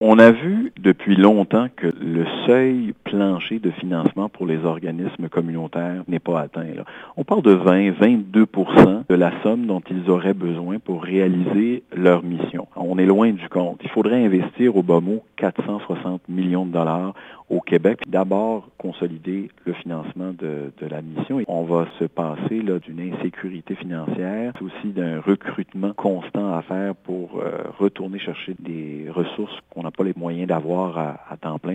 On a vu depuis longtemps que le seuil plancher de financement pour les organismes communautaires n'est pas atteint. Là. On parle de 20-22% de la somme dont ils auraient besoin pour réaliser leur mission. On est loin du compte. Il faudrait investir au bas mot 460 millions de dollars au Québec. D'abord, consolider le financement de la mission. On va se passer là, d'une insécurité financière, aussi d'un recrutement constant à faire pour retourner chercher des ressources qu'on n'a pas les moyens d'avoir à temps plein.